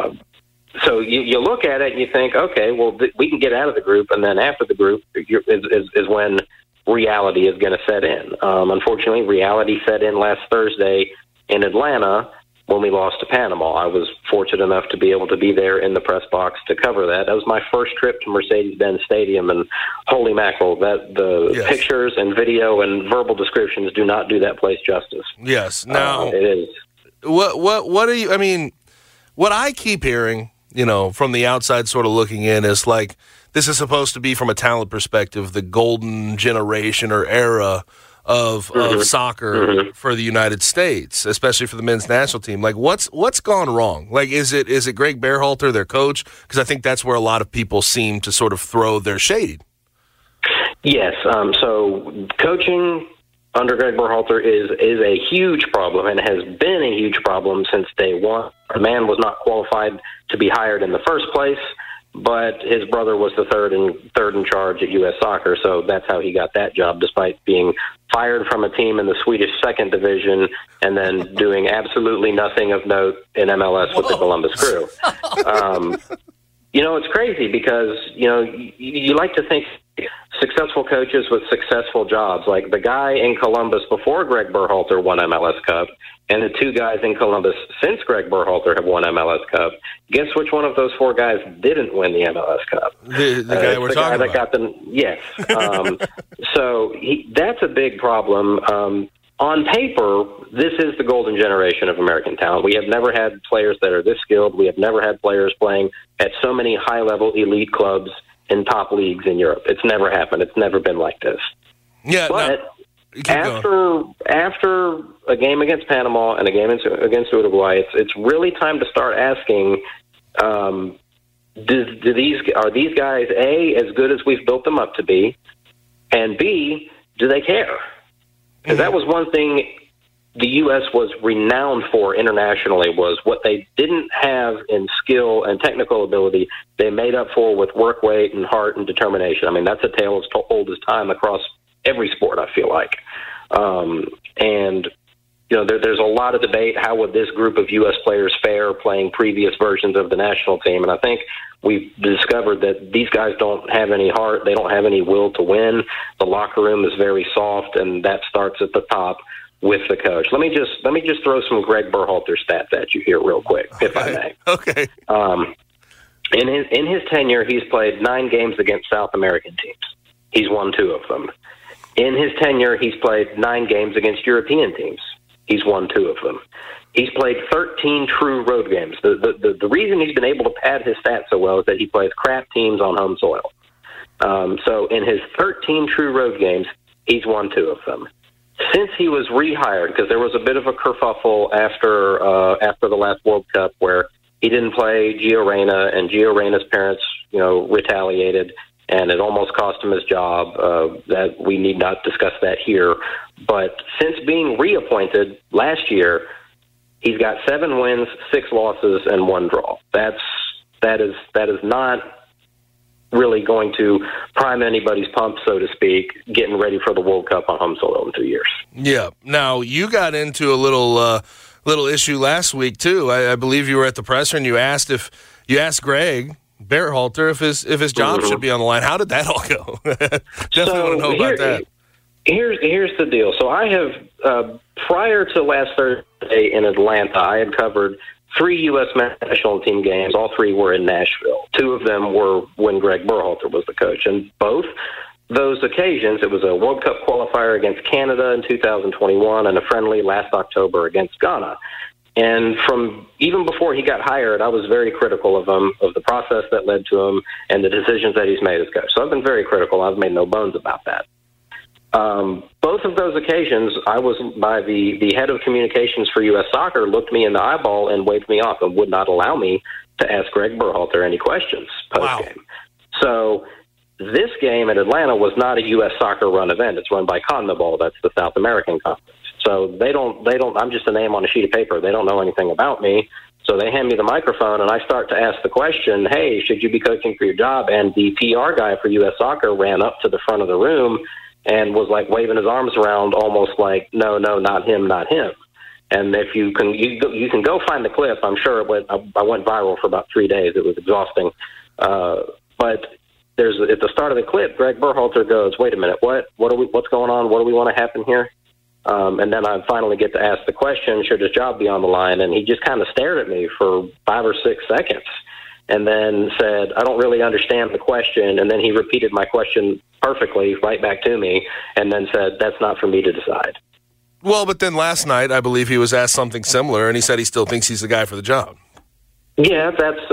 you look at it and you think, okay, well, we can get out of the group, and then after the group is when reality is going to set in. Unfortunately, reality set in last Thursday in Atlanta when we lost to Panama. I was fortunate enough to be able to be there in the press box to cover that. That was my first trip to Mercedes-Benz Stadium, and holy mackerel, the pictures and video and verbal descriptions do not do that place justice. Yes. Now, it is. What do you? I mean, what I keep hearing, from the outside, sort of looking in, is like this is supposed to be, from a talent perspective, the golden generation or era of soccer for the United States, especially for the men's national team. Like, what's gone wrong? Like, is it Greg Berhalter, their coach? Because I think that's where a lot of people seem to sort of throw their shade. Yes. So coaching under Greg Berhalter is a huge problem, and has been a huge problem since day one. The man was not qualified to be hired in the first place, but his brother was the third in charge at U.S. Soccer, so that's how he got that job, despite being fired from a team in the Swedish second division and then doing absolutely nothing of note in MLS with the Columbus Crew. It's crazy because, you like to think successful coaches with successful jobs, like the guy in Columbus before Greg Berhalter won MLS Cup, and the two guys in Columbus since Greg Berhalter have won MLS Cup. Guess which one of those four guys didn't win the MLS Cup? The guy we're talking about. Got them. Yes. So that's a big problem. On paper, this is the golden generation of American talent. We have never had players that are this skilled. We have never had players playing at so many high-level elite clubs in top leagues in Europe. It's never happened. It's never been like this. Yeah, but after a game against Panama and a game against Uruguay, it's really time to start asking, are these guys, A, as good as we've built them up to be, and B, do they care? Because that was one thing the U.S. was renowned for internationally, was what they didn't have in skill and technical ability, they made up for with work rate and heart and determination. I mean, that's a tale as old as time across every sport, I feel like. There's a lot of debate. How would this group of U.S. players fare playing previous versions of the national team? And I think we've discovered that these guys don't have any heart. They don't have any will to win. The locker room is very soft, and that starts at the top with the coach. Let me just throw some Greg Berhalter stats at you here real quick, if I may. Okay. In his tenure, he's played 9 games against South American teams. He's won 2 of them. In his tenure, he's played 9 games against European teams. He's won 2 of them. He's played 13 true road games. The reason he's been able to pad his stats so well is that he plays crap teams on home soil. So in his 13 true road games, he's won 2 of them. Since he was rehired, because there was a bit of a kerfuffle after the last World Cup where he didn't play Gio Reyna, and Gio Reyna's parents, retaliated, and it almost cost him his job. That we need not discuss that here. But since being reappointed last year, he's got 7 wins, 6 losses, and 1 draw. That is not really going to prime anybody's pump, so to speak, getting ready for the World Cup on home soil in 2 years. Yeah. Now, you got into a little issue last week, too. I believe you were at the presser, and you asked Greg Berhalter if his job should be on the line. How did that all go? Definitely want to know about that. Here's the deal. So I have, prior to last Thursday in Atlanta, I had covered 3 U.S. national team games. All 3 were in Nashville. 2 of them were when Greg Berhalter was the coach. And both those occasions, it was a World Cup qualifier against Canada in 2021 and a friendly last October against Ghana. And from even before he got hired, I was very critical of him, of the process that led to him, and the decisions that he's made as coach. So I've been very critical. I've made no bones about that. Both of those occasions, I was by the head of communications for U.S. Soccer, looked me in the eyeball and waved me off and would not allow me to ask Greg Berhalter any questions post-game. Wow. So this game at Atlanta was not a U.S. Soccer run event. It's run by CONMEBOL. That's the South American Conference. So they don't, I'm just a name on a sheet of paper. They don't know anything about me. So they hand me the microphone, and I start to ask the question, hey, should you be coaching for your job? And the PR guy for U.S. Soccer ran up to the front of the room and was like waving his arms around almost like, no, not him, not him. And if you can go find the clip. I'm sure I went viral for about 3 days. It was exhausting. But at the start of the clip, Greg Berhalter goes, wait a minute, what's going on? What do we want to happen here? And then I finally get to ask the question, should his job be on the line? And he just kind of stared at me for 5 or 6 seconds and then said, I don't really understand the question. And then he repeated my question perfectly right back to me and then said, that's not for me to decide. Well, but then last night, I believe he was asked something similar, and he said he still thinks he's the guy for the job. Yeah,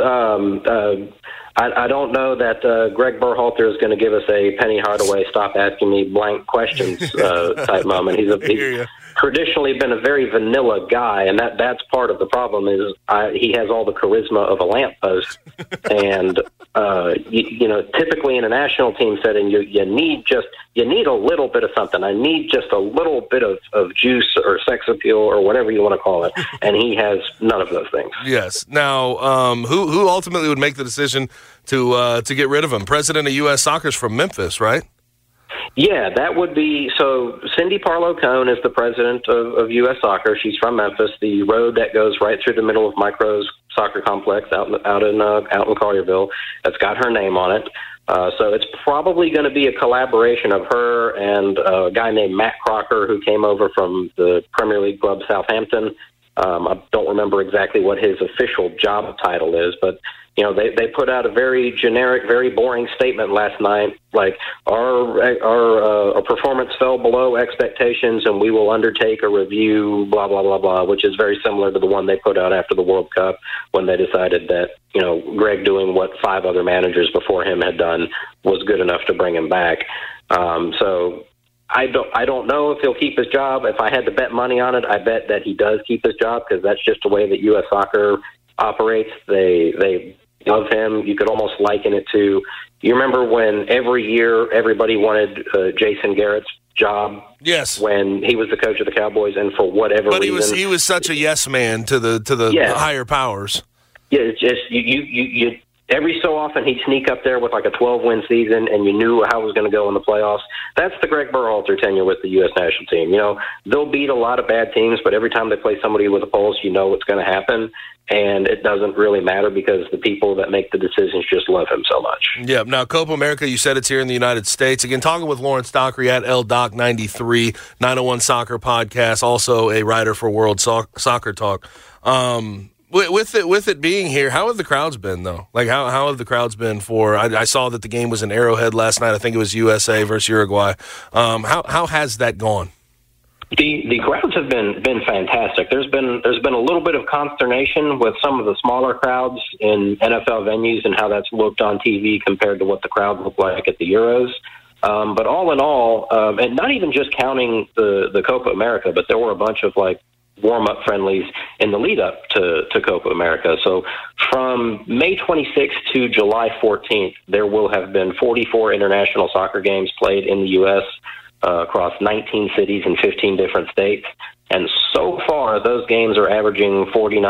that's I don't know that Greg Berhalter is going to give us a Penny Hardaway stop asking me blank questions type moment. He's traditionally been a very vanilla guy, and that's part of the problem is he has all the charisma of a lamppost. And typically in a national team setting, you need a little bit of something. I need just a little bit of juice or sex appeal or whatever you want to call it, and he has none of those things. Yes. Now, who ultimately would make the decision to get rid of him? President of U.S. Soccer's from Memphis, right? Yeah, that would be – so Cindy Parlow-Cone is the president of U.S. Soccer. She's from Memphis, the road that goes right through the middle of Micro's soccer complex out in Collierville. That's got her name on it. So it's probably going to be a collaboration of her and a guy named Matt Crocker who came over from the Premier League club Southampton. I don't remember exactly what his official job title is, but they put out a very generic, very boring statement last night, like our performance fell below expectations, and we will undertake a review, blah blah blah blah, which is very similar to the one they put out after the World Cup when they decided that Greg doing what 5 other managers before him had done was good enough to bring him back. So I don't know if he'll keep his job. If I had to bet money on it, I bet that he does keep his job because that's just the way that U.S. Soccer operates. They love him. You could almost liken it to, you remember when every year everybody wanted Jason Garrett's job? Yes. When he was the coach of the Cowboys, and for whatever reason. But he was such a yes man to the higher powers. Yeah, it's just you every so often he'd sneak up there with like a 12-win season, and you knew how it was going to go in the playoffs. That's the Greg Berhalter tenure with the U.S. national team. They'll beat a lot of bad teams, but every time they play somebody with a pulse, you know what's going to happen, and it doesn't really matter because the people that make the decisions just love him so much. Yeah. Now, Copa America, you said it's here in the United States. Again, talking with Lawrence Dockery at With it being here, how have the crowds been, though? Like, how have the crowds been for? I saw that the game was in Arrowhead last night. I think it was USA versus Uruguay. How has that gone? The crowds have been fantastic. There's been a little bit of consternation with some of the smaller crowds in NFL venues and how that's looked on TV compared to what the crowd looked like at the Euros. But all in all, and not even just counting the Copa America, but there were a bunch of like warm-up friendlies in the lead-up to Copa America. So from May 26th to July 14th, there will have been 44 international soccer games played in the U.S. Across 19 cities in 15 different states. And so far, those games are averaging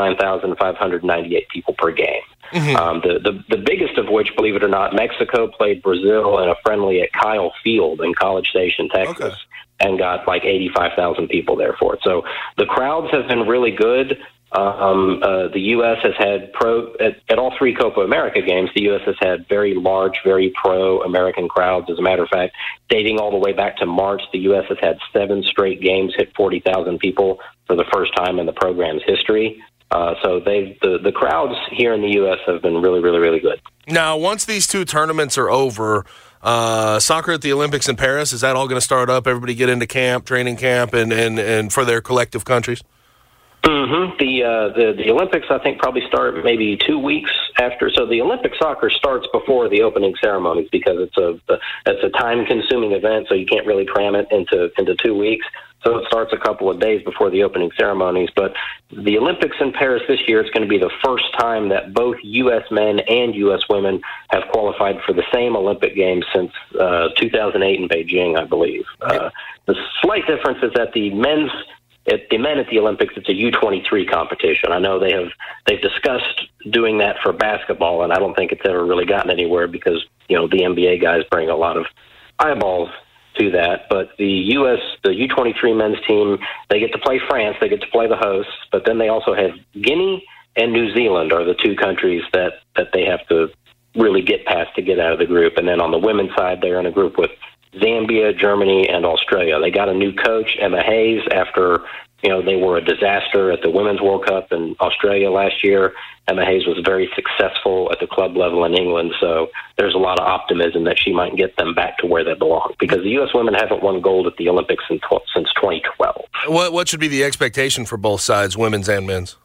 49,598 people per game. Mm-hmm. The biggest of which, believe it or not, Mexico played Brazil in a friendly at Kyle Field in College Station, Texas. Okay. And got like 85,000 people there for it. So the crowds have been really good. The U.S. has had at all three Copa America games, the U.S. has had very large, very pro-American crowds. As a matter of fact, dating all the way back to March, the U.S. has had 7 straight games hit 40,000 people for the first time in the program's history. So the crowds here in the U.S. have been really, really, really good. Now, once these 2 tournaments are over, soccer at the Olympics in Paris, is that all going to start up? Everybody get into camp, training camp, and for their collective countries? Mm-hmm. The Olympics, I think, probably start maybe 2 weeks after. So the Olympic soccer starts before the opening ceremonies because it's a time-consuming event, so you can't really cram it into 2 weeks. So it starts a couple of days before the opening ceremonies. But the Olympics in Paris this year, it's going to be the first time that both U.S. men and U.S. women have qualified for the same Olympic Games since 2008 in Beijing, I believe. The slight difference is that the men at the Olympics, it's a U23 competition. I know they've discussed doing that for basketball, and I don't think it's ever really gotten anywhere because the NBA guys bring a lot of eyeballs to that. But the U23 men's team, they get to play France, they get to play the hosts, but then they also have Guinea and New Zealand are the 2 countries that they have to really get past to get out of the group. And then on the women's side, they're in a group with Zambia, Germany, and Australia. They got a new coach, Emma Hayes, after they were a disaster at the Women's World Cup in Australia last year. Emma Hayes was very successful at the club level in England, so there's a lot of optimism that she might get them back to where they belong, because the U.S. women haven't won gold at the Olympics since 2012. What should be the expectation for both sides, women's and men's?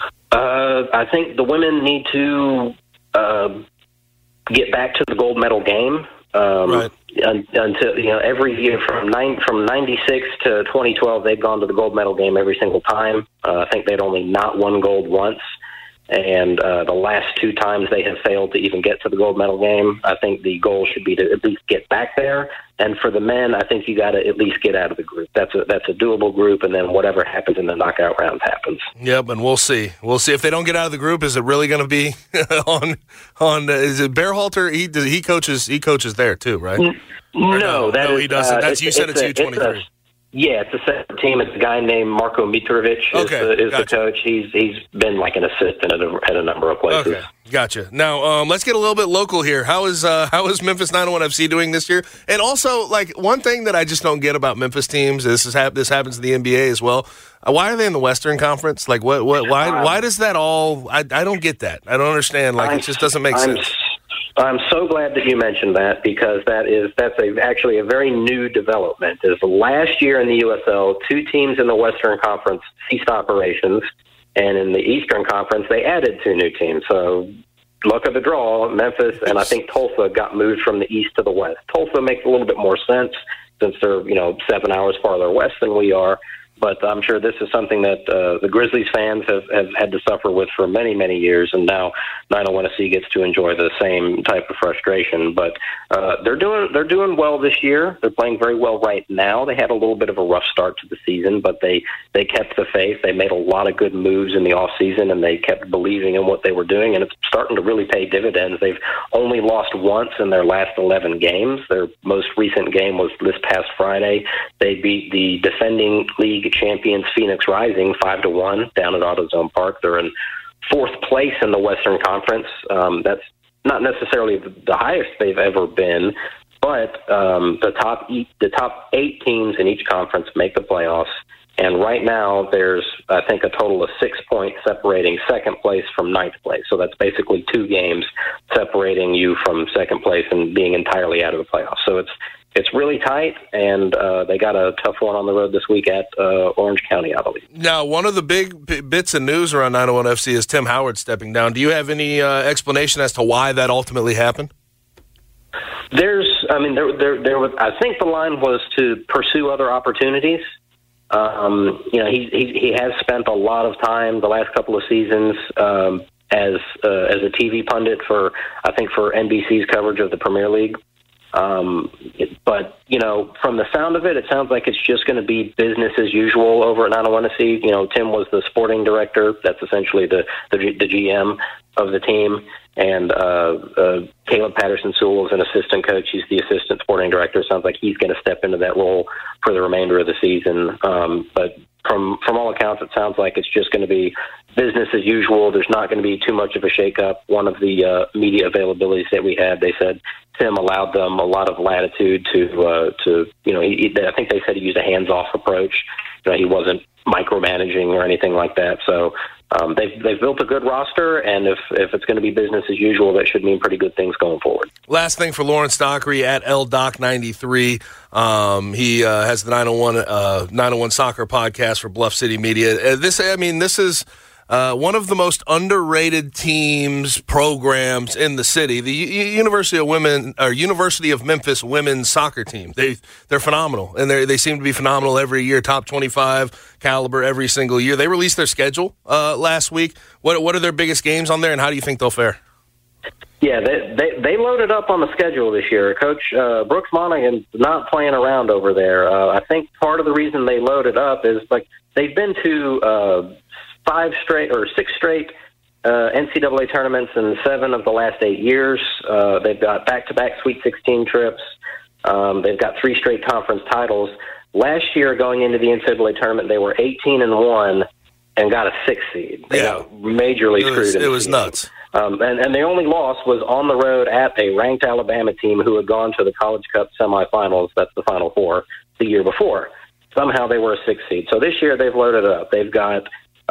I think the women need to get back to the gold medal game. Right. Until every year from 96 to 2012, they've gone to the gold medal game every single time. I think they'd only not won gold once, and the last 2 times they have failed to even get to the gold medal game. I think the goal should be to at least get back there. And for the men, I think you got to at least get out of the group. That's a doable group, and then whatever happens in the knockout rounds happens. Yep, and we'll see. We'll see if they don't get out of the group. Is it really going to be on? Is it Bearhalter? He coaches there too, right? No, he doesn't. You said it's U23. Yeah, it's a separate team. It's a guy named Marko Mitrovic is the coach. He's been like an assistant at a number of places. Okay, gotcha. Now let's get a little bit local here. How is Memphis 901 FC doing this year? And also, like, one thing that I just don't get about Memphis teams, this happens in the NBA as well. Why are they in the Western Conference? Like, why does that all? I don't get that. I don't understand. Like, it just doesn't make sense. I'm so glad that you mentioned that, because that's actually a very new development. Is last year in the USL, 2 teams in the Western Conference ceased operations, and in the Eastern Conference they added 2 new teams. So luck of the draw, Memphis and I think Tulsa got moved from the east to the west. Tulsa makes a little bit more sense since they're 7 hours farther west than we are. But I'm sure this is something that the Grizzlies fans have had to suffer with for many, many years, and now 901 FC gets to enjoy the same type of frustration. But they're doing well this year. They're playing very well right now. They had a little bit of a rough start to the season, but they kept the faith. They made a lot of good moves in the off season, and they kept believing in what they were doing, and it's starting to really pay dividends. They've only lost once in their last 11 games. Their most recent game was this past Friday. They beat the defending league champions Phoenix Rising 5-1 down at AutoZone Park. They're in 4th place in the Western Conference. That's not necessarily the highest they've ever been, but the top 8 teams in each conference make the playoffs, And right now, there's, I think, a total of 6 points separating second place from ninth place. So that's basically 2 games separating you from second place and being entirely out of the playoffs. So it's really tight, and they got a tough one on the road this week at Orange County, I believe. Now, one of the big bits of news around 901 FC is Tim Howard stepping down. Do you have any explanation as to why that ultimately happened? There was. I think the line was to pursue other opportunities. He has spent a lot of time the last couple of seasons as a TV pundit for NBC's coverage of the Premier League. But from the sound of it, it sounds like it's just going to be business as usual over at 901 FC. Tim was the sporting director. That's essentially the GM of the team. And Caleb Patterson-Sewell is an assistant coach. He's the assistant sporting director. It sounds like he's going to step into that role for the remainder of the season. But from all accounts, it sounds like it's just going to be business as usual. There's not going to be too much of a shakeup. One of the media availabilities that we had, they said Tim allowed them a lot of latitude to I think they said he used a hands-off approach. He wasn't micromanaging or anything like that. So they've built a good roster, and if it's going to be business as usual, that should mean pretty good things going forward. Last thing for Lawrence Dockery at LDoc93. He has the 901 Soccer podcast for Bluff City Media. This is one of the most underrated programs in the city. The University of Memphis women's soccer team. They're phenomenal, and they seem to be phenomenal every year. Top 25 caliber every single year. They released their schedule last week. What are their biggest games on there, and how do you think they'll fare? Yeah, they loaded up on the schedule this year. Coach Brooks Monaghan's not playing around over there. I think part of the reason they loaded up is they've been to 6 straight NCAA tournaments in 7 of the last 8 years. They've got back-to-back Sweet 16 trips. They've got 3 straight conference titles. Last year, going into the NCAA tournament, they were 18-1 and got a 6th seed. They got majorly screwed. It was nuts. And the only loss was on the road at a ranked Alabama team who had gone to the College Cup semifinals. That's the Final Four the year before. Somehow they were a 6th seed. So this year they've loaded it up. They've got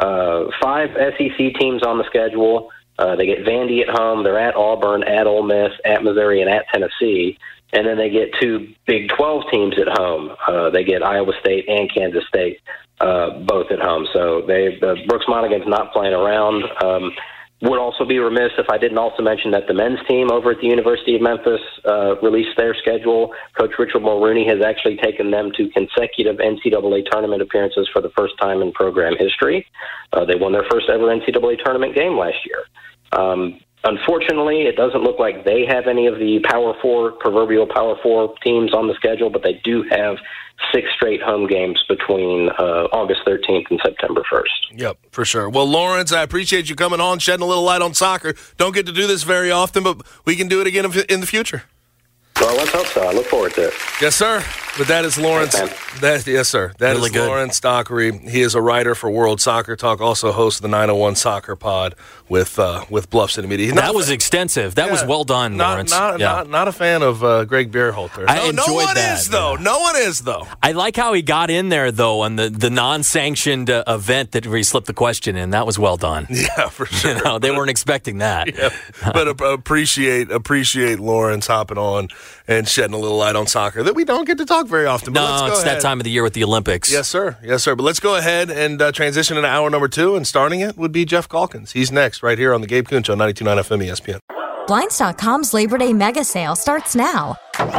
5 SEC teams on the schedule. They get Vandy at home. They're at Auburn, at Ole Miss, at Missouri, and at Tennessee. And then they get 2 Big 12 teams at home. They get Iowa State and Kansas State both at home. So Brooks Monaghan's not playing around. Would also be remiss if I didn't also mention that the men's team over at the University of Memphis released their schedule. Coach Richard Mulrooney has actually taken them to consecutive NCAA tournament appearances for the first time in program history. They won their first ever NCAA tournament game last year. Unfortunately, it doesn't look like they have any of the proverbial Power Four teams on the schedule, but they do have 6 straight home games between August 13th and September 1st. Yep, for sure. Well, Lawrence, I appreciate you coming on, shedding a little light on soccer. Don't get to do this very often, but we can do it again in the future. Well, let's hope so. I look forward to it. Yes, sir. But that is Lawrence. Yes, sir. That really is good. Lawrence Dockery. He is a writer for World Soccer Talk, also hosts the 901 Soccer Pod with Bluff City Media. That was extensive. That was well done, Lawrence. Not a fan of Greg Beerhalter. I enjoyed that. No one is, though. I like how he got in there, though, on the non-sanctioned event that he slipped the question in. That was well done. Yeah, for sure. They weren't expecting that. Yeah. But appreciate Lawrence hopping on and shedding a little light on soccer that we don't get to talk very often. But no, it's that time of the year with the Olympics. Yes, sir. But let's go ahead and transition into hour number 2, and starting it would be Jeff Calkins. He's next, right here on the Gabe Kuhn Show, 92.9 FM ESPN. Blinds.com's Labor Day mega sale starts now.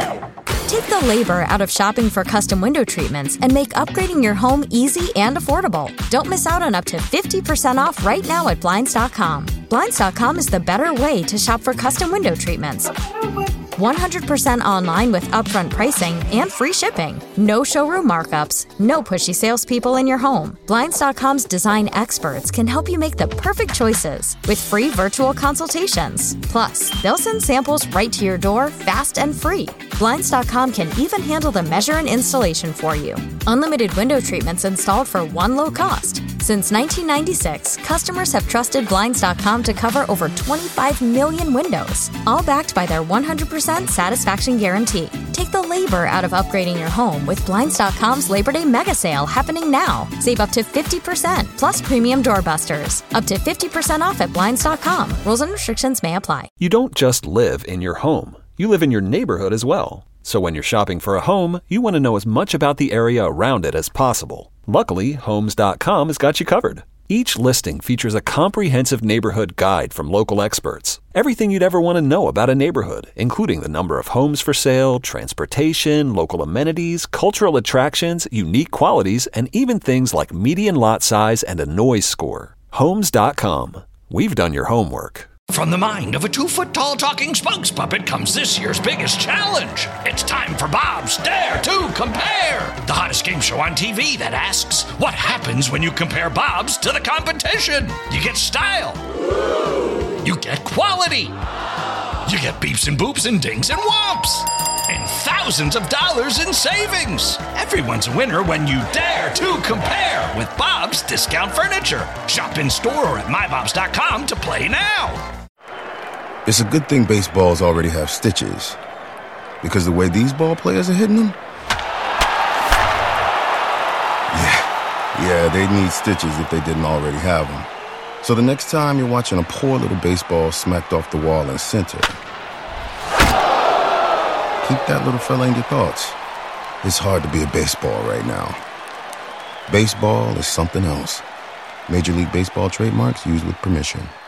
Take the labor out of shopping for custom window treatments and make upgrading your home easy and affordable. Don't miss out on up to 50% off right now at Blinds.com. Blinds.com is the better way to shop for custom window treatments. 100% online with upfront pricing and free shipping. No showroom markups, no pushy salespeople in your home. Blinds.com's design experts can help you make the perfect choices with free virtual consultations. Plus, they'll send samples right to your door fast and free. Blinds.com can even handle the measure and installation for you. Unlimited window treatments installed for one low cost. Since 1996, customers have trusted Blinds.com to cover over 25 million windows, all backed by their 100% satisfaction guarantee. Take the labor out of upgrading your home with Blinds.com's Labor Day Mega Sale happening now. Save up to 50%, plus premium doorbusters. Up to 50% off at Blinds.com. Rules and restrictions may apply. You don't just live in your home. You live in your neighborhood as well. So when you're shopping for a home, you want to know as much about the area around it as possible. Luckily, Homes.com has got you covered. Each listing features a comprehensive neighborhood guide from local experts. Everything you'd ever want to know about a neighborhood, including the number of homes for sale, transportation, local amenities, cultural attractions, unique qualities, and even things like median lot size and a noise score. Homes.com. We've done your homework. From the mind of a 2-foot-tall talking spokes puppet comes this year's biggest challenge. It's time for Bob's Dare to Compare, the hottest game show on TV that asks, what happens when you compare Bob's to the competition? You get style. You get quality. You get beeps and boops and dings and whomps. And thousands of dollars in savings. Everyone's a winner when you dare to compare with Bob's Discount Furniture. Shop in store or at mybobs.com to play now. It's a good thing baseballs already have stitches, because the way these ball players are hitting them, yeah, they'd need stitches if they didn't already have them. So the next time you're watching a poor little baseball smacked off the wall in center, keep that little fella in your thoughts. It's hard to be a baseball right now. Baseball is something else. Major League Baseball trademarks used with permission.